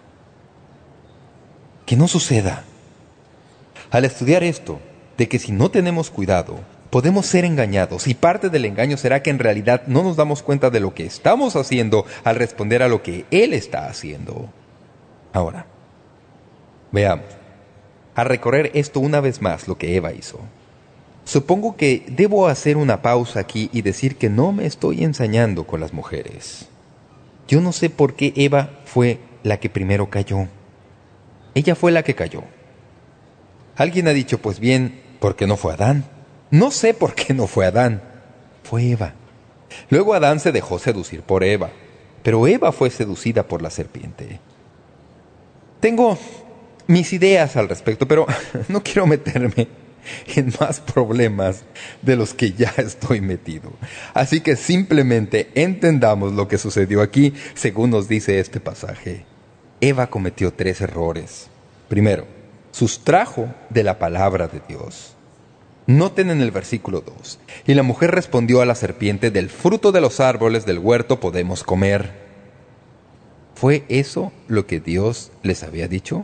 Que no suceda. Al estudiar esto, de que si no tenemos cuidado, podemos ser engañados, y parte del engaño será que en realidad no nos damos cuenta de lo que estamos haciendo al responder a lo que Él está haciendo. Ahora, veamos, a recorrer esto una vez más lo que Eva hizo. Supongo que debo hacer una pausa aquí y decir que no me estoy ensañando con las mujeres. Yo no sé por qué Eva fue la que primero cayó. Ella fue la que cayó. Alguien ha dicho, pues bien, ¿por qué no fue Adán? No sé por qué no fue Adán. Fue Eva. Luego Adán se dejó seducir por Eva, pero Eva fue seducida por la serpiente. Tengo mis ideas al respecto, pero no quiero meterme en más problemas de los que ya estoy metido. Así que simplemente entendamos lo que sucedió aquí, según nos dice este pasaje. Eva cometió tres errores. Primero, sustrajo de la palabra de Dios. Noten en el versículo dos. Y la mujer respondió a la serpiente, del fruto de los árboles del huerto podemos comer. ¿Fue eso lo que Dios les había dicho?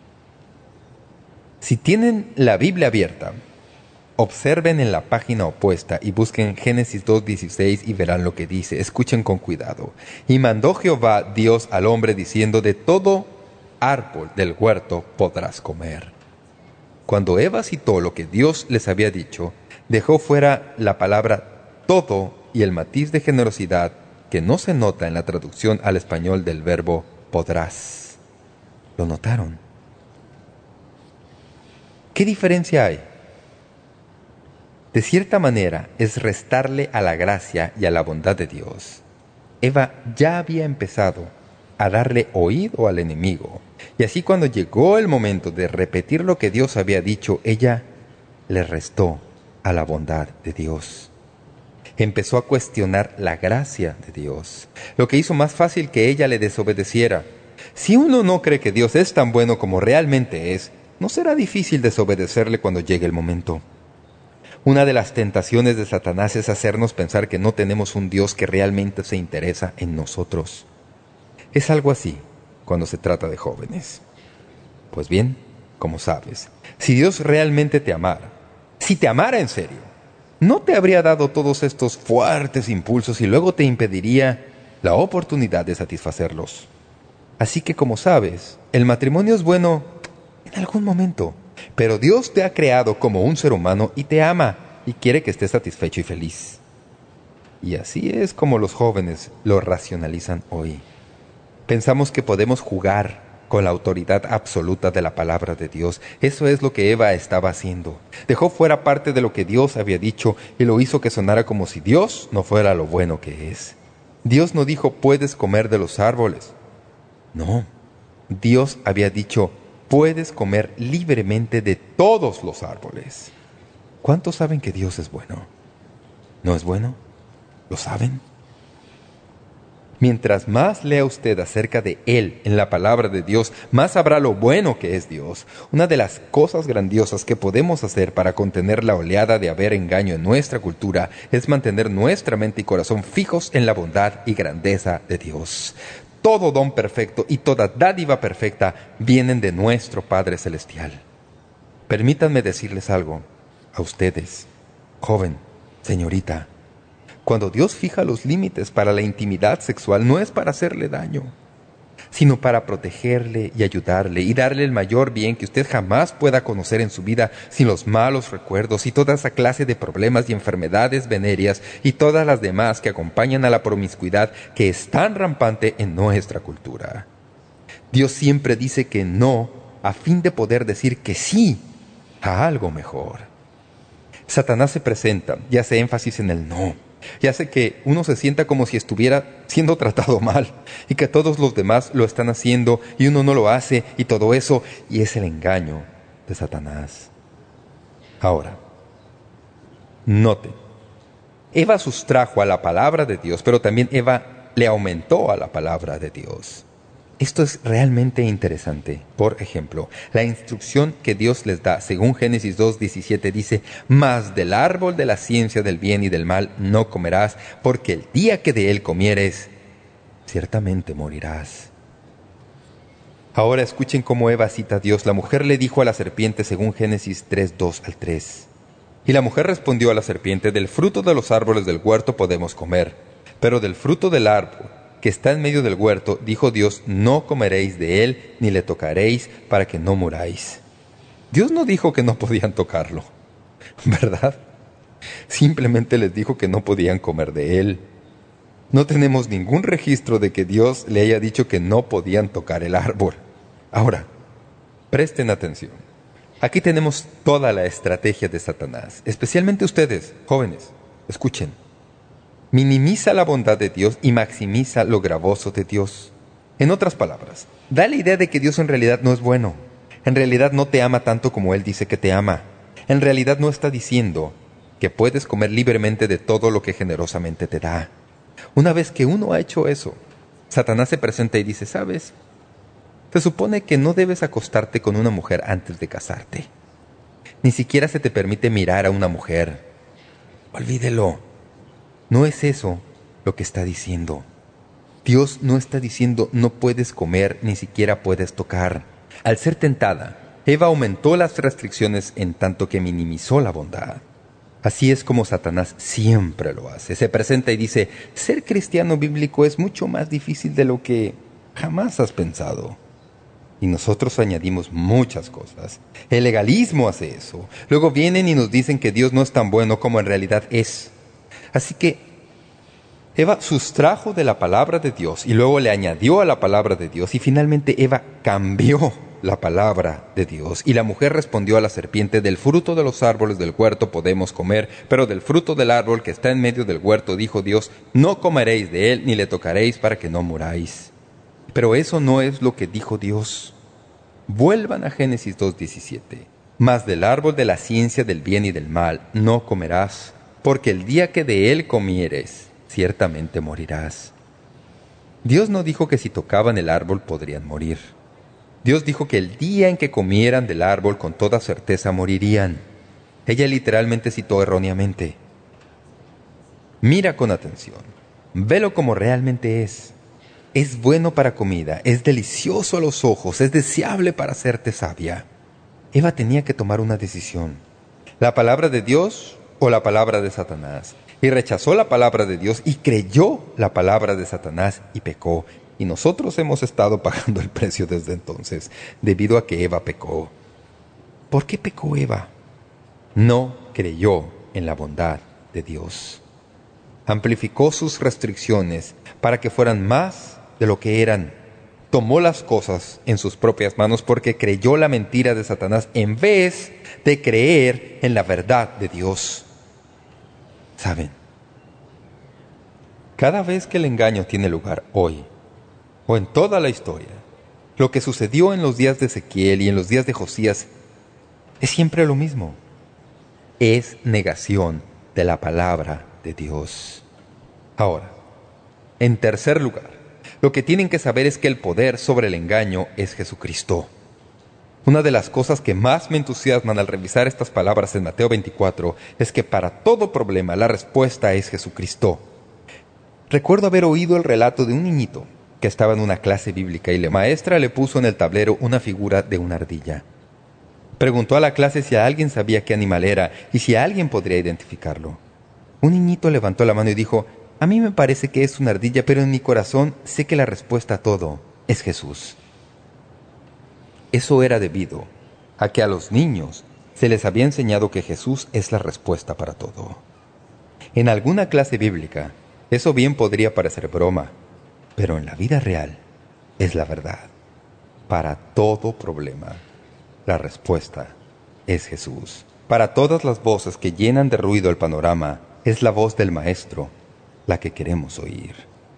Si tienen la Biblia abierta, observen en la página opuesta y busquen Génesis dos dieciséis y verán lo que dice. Escuchen con cuidado. Y mandó Jehová Dios al hombre diciendo, de todo árbol del huerto podrás comer. Cuando Eva citó lo que Dios les había dicho, dejó fuera la palabra todo y el matiz de generosidad que no se nota en la traducción al español del verbo podrás. ¿Lo notaron? ¿Qué diferencia hay? De cierta manera, es restarle a la gracia y a la bondad de Dios. Eva ya había empezado a darle oído al enemigo, y así cuando llegó el momento de repetir lo que Dios había dicho, ella le restó a la bondad de Dios. Empezó a cuestionar la gracia de Dios, lo que hizo más fácil que ella le desobedeciera. Si uno no cree que Dios es tan bueno como realmente es, no será difícil desobedecerle cuando llegue el momento. Una de las tentaciones de Satanás es hacernos pensar que no tenemos un Dios que realmente se interesa en nosotros. Es algo así cuando se trata de jóvenes. Pues bien, como sabes, si Dios realmente te amara, si te amara en serio, no te habría dado todos estos fuertes impulsos y luego te impediría la oportunidad de satisfacerlos. Así que, como sabes, el matrimonio es bueno en algún momento, pero Dios te ha creado como un ser humano y te ama y quiere que estés satisfecho y feliz. Y así es como los jóvenes lo racionalizan hoy. Pensamos que podemos jugar con la autoridad absoluta de la palabra de Dios. Eso es lo que Eva estaba haciendo. Dejó fuera parte de lo que Dios había dicho y lo hizo que sonara como si Dios no fuera lo bueno que es. Dios no dijo, puedes comer de los árboles. No, Dios había dicho, puedes comer libremente de todos los árboles. ¿Cuántos saben que Dios es bueno? ¿No es bueno? ¿Lo saben? Mientras más lea usted acerca de Él en la palabra de Dios, más sabrá lo bueno que es Dios. Una de las cosas grandiosas que podemos hacer para contener la oleada de haber engaño en nuestra cultura es mantener nuestra mente y corazón fijos en la bondad y grandeza de Dios. Todo don perfecto y toda dádiva perfecta vienen de nuestro Padre Celestial. Permítanme decirles algo a ustedes, joven, señorita. Cuando Dios fija los límites para la intimidad sexual, no es para hacerle daño, sino para protegerle y ayudarle y darle el mayor bien que usted jamás pueda conocer en su vida sin los malos recuerdos y toda esa clase de problemas y enfermedades venéreas y todas las demás que acompañan a la promiscuidad que es tan rampante en nuestra cultura. Dios siempre dice que no a fin de poder decir que sí a algo mejor. Satanás se presenta y hace énfasis en el no. Y hace que uno se sienta como si estuviera siendo tratado mal y que todos los demás lo están haciendo y uno no lo hace y todo eso, y es el engaño de Satanás. Ahora, note, Eva sustrajo a la palabra de Dios, pero también Eva le aumentó a la palabra de Dios. Esto es realmente interesante. Por ejemplo, la instrucción que Dios les da, según Génesis dos diecisiete, dice, «Mas del árbol de la ciencia del bien y del mal no comerás, porque el día que de él comieres, ciertamente morirás». Ahora escuchen cómo Eva cita a Dios. La mujer le dijo a la serpiente, según Génesis tres, dos al tres. «Y la mujer respondió a la serpiente, del fruto de los árboles del huerto podemos comer, pero del fruto del árbol que está en medio del huerto, dijo Dios, no comeréis de él, ni le tocaréis, para que no muráis». Dios no dijo que no podían tocarlo, ¿verdad? Simplemente les dijo que no podían comer de él. No tenemos ningún registro de que Dios le haya dicho que no podían tocar el árbol. Ahora, presten atención. Aquí tenemos toda la estrategia de Satanás, especialmente ustedes, jóvenes. Escuchen. Minimiza la bondad de Dios y maximiza lo gravoso de Dios. En otras palabras, da la idea de que Dios en realidad no es bueno. En realidad no te ama tanto como Él dice que te ama. En realidad no está diciendo que puedes comer libremente de todo lo que generosamente te da. Una vez que uno ha hecho eso, Satanás se presenta y dice, ¿sabes? Se supone que no debes acostarte con una mujer antes de casarte. Ni siquiera se te permite mirar a una mujer. Olvídelo. No es eso lo que está diciendo. Dios no está diciendo no puedes comer, ni siquiera puedes tocar. Al ser tentada, Eva aumentó las restricciones en tanto que minimizó la bondad. Así es como Satanás siempre lo hace. Se presenta y dice, ser cristiano bíblico es mucho más difícil de lo que jamás has pensado. Y nosotros añadimos muchas cosas. El legalismo hace eso. Luego vienen y nos dicen que Dios no es tan bueno como en realidad es. Así que Eva sustrajo de la palabra de Dios y luego le añadió a la palabra de Dios y finalmente Eva cambió la palabra de Dios. Y la mujer respondió a la serpiente, del fruto de los árboles del huerto podemos comer, pero del fruto del árbol que está en medio del huerto, dijo Dios, no comeréis de él ni le tocaréis para que no muráis. Pero eso no es lo que dijo Dios. Vuelvan a Génesis dos diecisiete. Mas del árbol de la ciencia del bien y del mal no comerás, porque el día que de él comieres, ciertamente morirás. Dios no dijo que si tocaban el árbol podrían morir. Dios dijo que el día en que comieran del árbol con toda certeza morirían. Ella literalmente citó erróneamente. Mira con atención. Velo como realmente es. Es bueno para comida, es delicioso a los ojos, es deseable para hacerte sabia. Eva tenía que tomar una decisión. ¿La palabra de Dios o la palabra de Satanás? Y rechazó la palabra de Dios y creyó la palabra de Satanás y pecó. Y nosotros hemos estado pagando el precio desde entonces, debido a que Eva pecó. ¿Por qué pecó Eva? No creyó en la bondad de Dios. Amplificó sus restricciones para que fueran más de lo que eran. Tomó las cosas en sus propias manos porque creyó la mentira de Satanás en vez de creer en la verdad de Dios. ¿Saben? Cada vez que el engaño tiene lugar hoy, o en toda la historia, lo que sucedió en los días de Ezequiel y en los días de Josías es siempre lo mismo. Es negación de la palabra de Dios. Ahora, en tercer lugar, lo que tienen que saber es que el poder sobre el engaño es Jesucristo. Una de las cosas que más me entusiasman al revisar estas palabras en Mateo veinticuatro es que para todo problema la respuesta es Jesucristo. Recuerdo haber oído el relato de un niñito que estaba en una clase bíblica y la maestra le puso en el tablero una figura de una ardilla. Preguntó a la clase si alguien sabía qué animal era y si alguien podría identificarlo. Un niñito levantó la mano y dijo, a mí me parece que es una ardilla, pero en mi corazón sé que la respuesta a todo es Jesús. Eso era debido a que a los niños se les había enseñado que Jesús es la respuesta para todo. En alguna clase bíblica, eso bien podría parecer broma, pero en la vida real es la verdad. Para todo problema, la respuesta es Jesús. Para todas las voces que llenan de ruido el panorama, es la voz del Maestro la que queremos oír.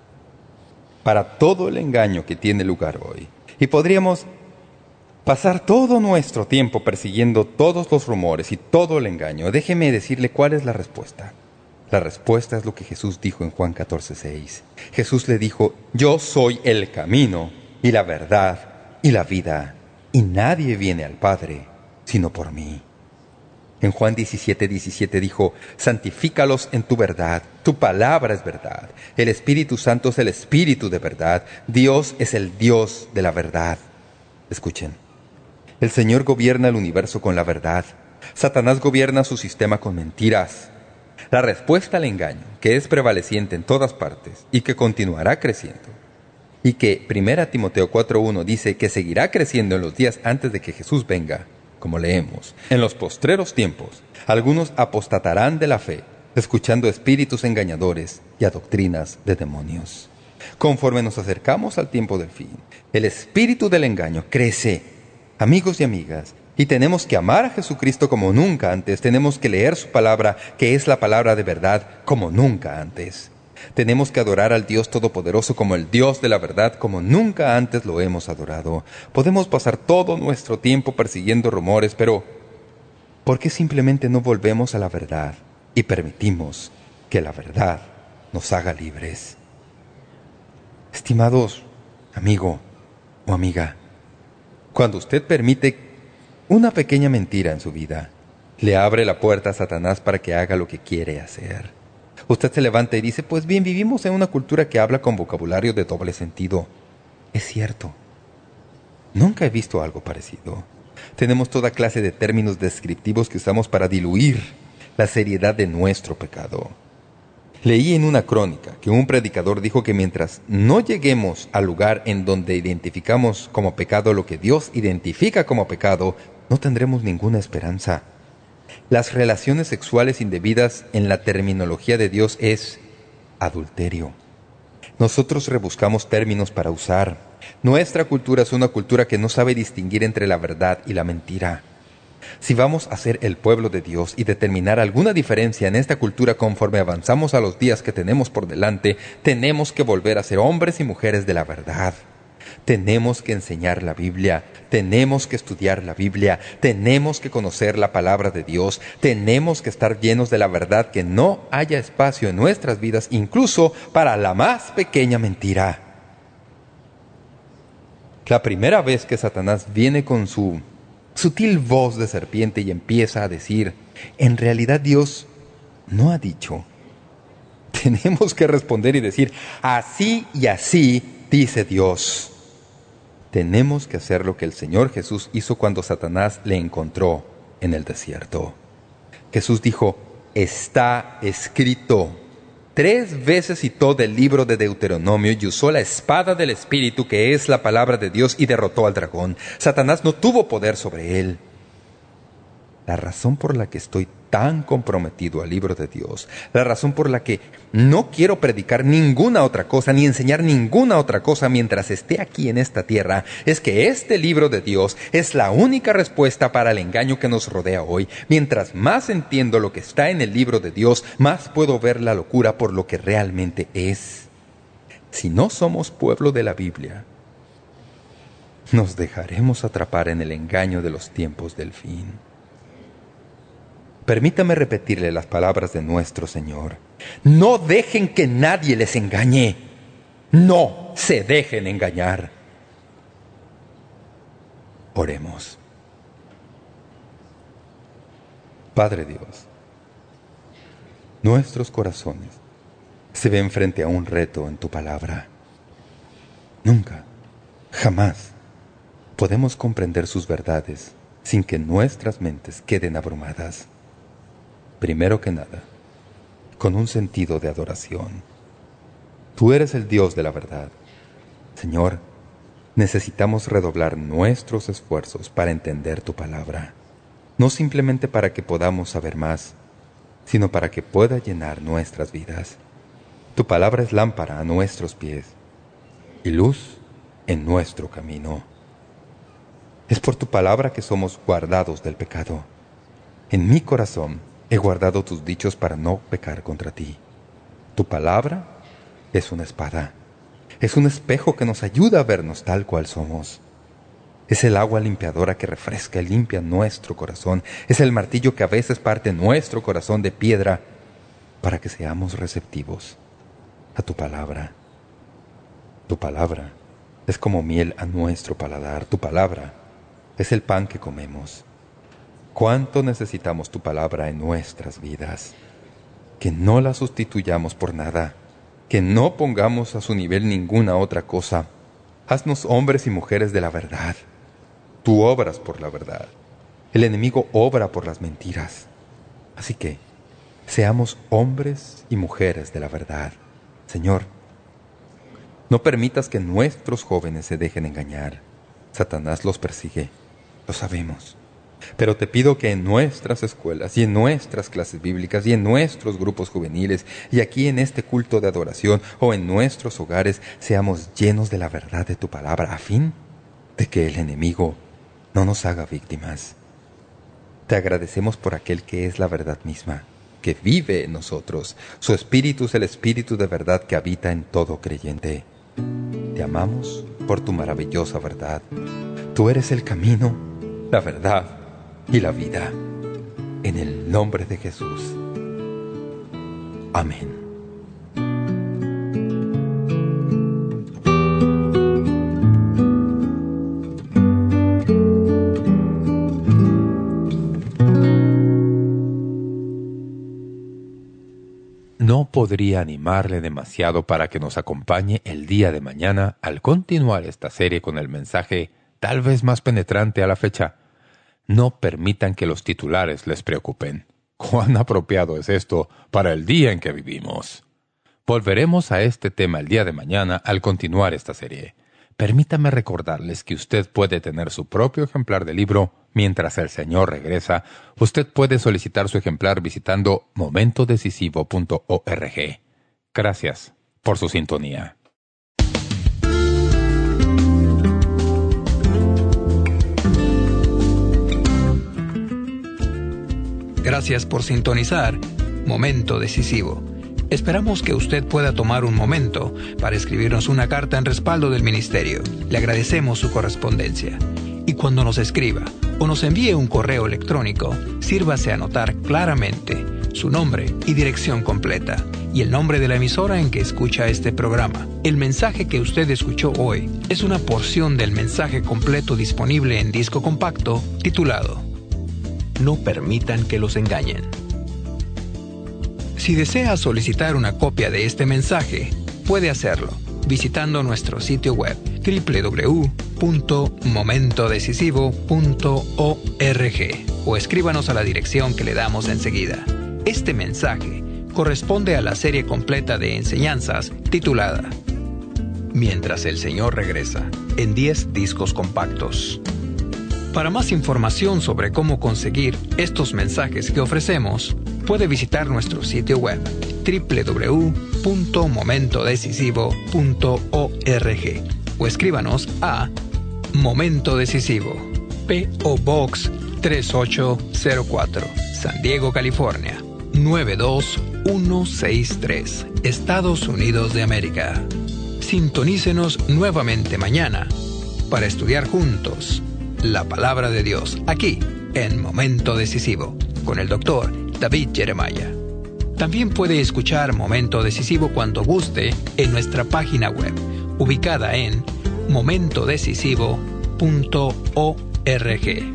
Para todo el engaño que tiene lugar hoy, y podríamos pasar todo nuestro tiempo persiguiendo todos los rumores y todo el engaño, déjeme decirle cuál es la respuesta. La respuesta es lo que Jesús dijo en Juan catorce seis. Jesús le dijo, yo soy el camino y la verdad y la vida, y nadie viene al Padre sino por mí. En Juan diecisiete diecisiete dijo, santifícalos en tu verdad, tu palabra es verdad. El Espíritu Santo es el Espíritu de verdad. Dios es el Dios de la verdad. Escuchen, el Señor gobierna el universo con la verdad. Satanás gobierna su sistema con mentiras. La respuesta al engaño, que es prevaleciente en todas partes y que continuará creciendo, y que primera Timoteo cuatro uno dice que seguirá creciendo en los días antes de que Jesús venga, como leemos, en los postreros tiempos, algunos apostatarán de la fe, escuchando espíritus engañadores y a doctrinas de demonios. Conforme nos acercamos al tiempo del fin, el espíritu del engaño crece, amigos y amigas, y tenemos que amar a Jesucristo como nunca antes. Tenemos que leer su palabra, que es la palabra de verdad, como nunca antes. Tenemos que adorar al Dios Todopoderoso como el Dios de la verdad, como nunca antes lo hemos adorado. Podemos pasar todo nuestro tiempo persiguiendo rumores, pero ¿por qué simplemente no volvemos a la verdad y permitimos que la verdad nos haga libres? Estimados amigo o amiga, cuando usted permite una pequeña mentira en su vida, le abre la puerta a Satanás para que haga lo que quiere hacer. Usted se levanta y dice, pues bien, vivimos en una cultura que habla con vocabulario de doble sentido. Es cierto. Nunca he visto algo parecido. Tenemos toda clase de términos descriptivos que usamos para diluir la seriedad de nuestro pecado. Leí en una crónica que un predicador dijo que mientras no lleguemos al lugar en donde identificamos como pecado lo que Dios identifica como pecado, no tendremos ninguna esperanza. Las relaciones sexuales indebidas en la terminología de Dios es adulterio. Nosotros rebuscamos términos para usar. Nuestra cultura es una cultura que no sabe distinguir entre la verdad y la mentira. Si vamos a ser el pueblo de Dios y determinar alguna diferencia en esta cultura conforme avanzamos a los días que tenemos por delante, tenemos que volver a ser hombres y mujeres de la verdad. Tenemos que enseñar la Biblia, tenemos que estudiar la Biblia, tenemos que conocer la palabra de Dios, tenemos que estar llenos de la verdad, que no haya espacio en nuestras vidas, incluso para la más pequeña mentira. La primera vez que Satanás viene con su sutil voz de serpiente y empieza a decir, en realidad Dios no ha dicho. Tenemos que responder y decir, así y así dice Dios. Tenemos que hacer lo que el Señor Jesús hizo cuando Satanás le encontró en el desierto. Jesús dijo, está escrito. Tres veces citó del libro de Deuteronomio y usó la espada del Espíritu, que es la palabra de Dios, y derrotó al dragón. Satanás no tuvo poder sobre él. La razón por la que estoy tan comprometido al libro de Dios, la razón por la que no quiero predicar ninguna otra cosa, ni enseñar ninguna otra cosa mientras esté aquí en esta tierra, es que este libro de Dios es la única respuesta para el engaño que nos rodea hoy. Mientras más entiendo lo que está en el libro de Dios, más puedo ver la locura por lo que realmente es. Si no somos pueblo de la Biblia, nos dejaremos atrapar en el engaño de los tiempos del fin. Permítame repetirle las palabras de nuestro Señor. No dejen que nadie les engañe. No se dejen engañar. Oremos. Padre Dios, nuestros corazones se ven frente a un reto en tu palabra. Nunca, jamás, podemos comprender sus verdades sin que nuestras mentes queden abrumadas. Primero que nada, con un sentido de adoración. Tú eres el Dios de la verdad. Señor, necesitamos redoblar nuestros esfuerzos para entender tu palabra, no simplemente para que podamos saber más, sino para que pueda llenar nuestras vidas. Tu palabra es lámpara a nuestros pies y luz en nuestro camino. Es por tu palabra que somos guardados del pecado. En mi corazón he guardado tus dichos para no pecar contra ti. Tu palabra es una espada. Es un espejo que nos ayuda a vernos tal cual somos. Es el agua limpiadora que refresca y limpia nuestro corazón. Es el martillo que a veces parte nuestro corazón de piedra para que seamos receptivos a tu palabra. Tu palabra es como miel a nuestro paladar. Tu palabra es el pan que comemos. ¿Cuánto necesitamos tu palabra en nuestras vidas? Que no la sustituyamos por nada. Que no pongamos a su nivel ninguna otra cosa. Haznos hombres y mujeres de la verdad. Tú obras por la verdad. El enemigo obra por las mentiras. Así que, seamos hombres y mujeres de la verdad. Señor, no permitas que nuestros jóvenes se dejen engañar. Satanás los persigue, lo sabemos. Pero te pido que en nuestras escuelas y en nuestras clases bíblicas y en nuestros grupos juveniles y aquí en este culto de adoración o en nuestros hogares seamos llenos de la verdad de tu palabra a fin de que el enemigo no nos haga víctimas. Te agradecemos por aquel que es la verdad misma, que vive en nosotros. Su espíritu es el espíritu de verdad que habita en todo creyente. Te amamos por tu maravillosa verdad. Tú eres el camino, la verdad y la vida. En el nombre de Jesús. Amén. no podría animarle demasiado para que nos acompañe el día de mañana al continuar esta serie con el mensaje tal vez más penetrante a la fecha. No permitan que los titulares les preocupen. ¡Cuán apropiado es esto para el día en que vivimos! Volveremos a este tema el día de mañana al continuar esta serie. Permítame recordarles que usted puede tener su propio ejemplar del libro mientras el Señor regresa. Usted puede solicitar su ejemplar visitando momento decisivo punto org. Gracias por su sintonía. Gracias por sintonizar Momento Decisivo. Esperamos que usted pueda tomar un momento para escribirnos una carta en respaldo del ministerio. Le agradecemos su correspondencia. Y cuando nos escriba o nos envíe un correo electrónico, sírvase a anotar claramente su nombre y dirección completa y el nombre de la emisora en que escucha este programa. El mensaje que usted escuchó hoy es una porción del mensaje completo disponible en disco compacto titulado No permitan que los engañen. Si desea solicitar una copia de este mensaje, puede hacerlo visitando nuestro sitio web doble u doble u doble u punto momento decisivo punto org o escríbanos a la dirección que le damos enseguida. Este mensaje corresponde a la serie completa de enseñanzas titulada Mientras el Señor regresa, en diez discos compactos. Para más información sobre cómo conseguir estos mensajes que ofrecemos, puede visitar nuestro sitio web doble u doble u doble u punto momento decisivo punto org o escríbanos a Momento Decisivo, P O Box tres ocho cero cuatro, San Diego, California, nueve dos uno seis tres, Estados Unidos de América. Sintonícenos nuevamente mañana para estudiar juntos la Palabra de Dios aquí en Momento Decisivo con el doctor David Jeremiah. También puede escuchar Momento Decisivo cuando guste en nuestra página web, ubicada en momento decisivo punto org.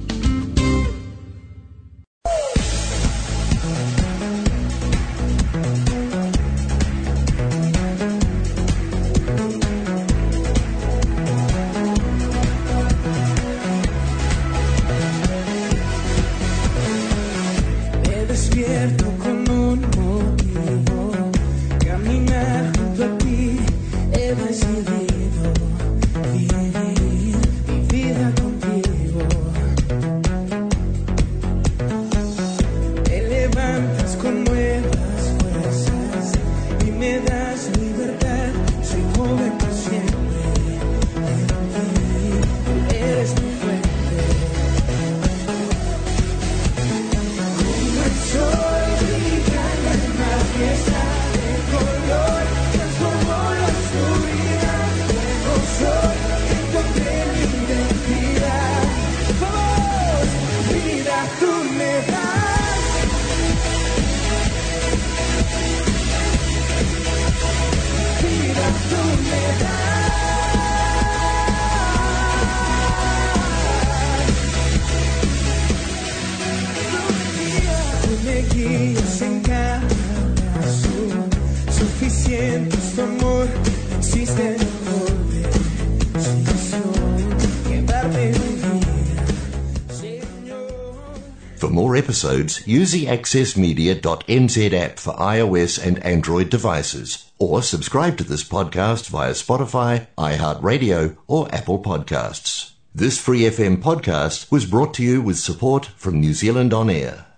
For more episodes, use the access media dot n z app for iOS and Android devices, or subscribe to this podcast via Spotify, iHeartRadio, or Apple Podcasts. This Free F M podcast was brought to you with support from New Zealand On Air.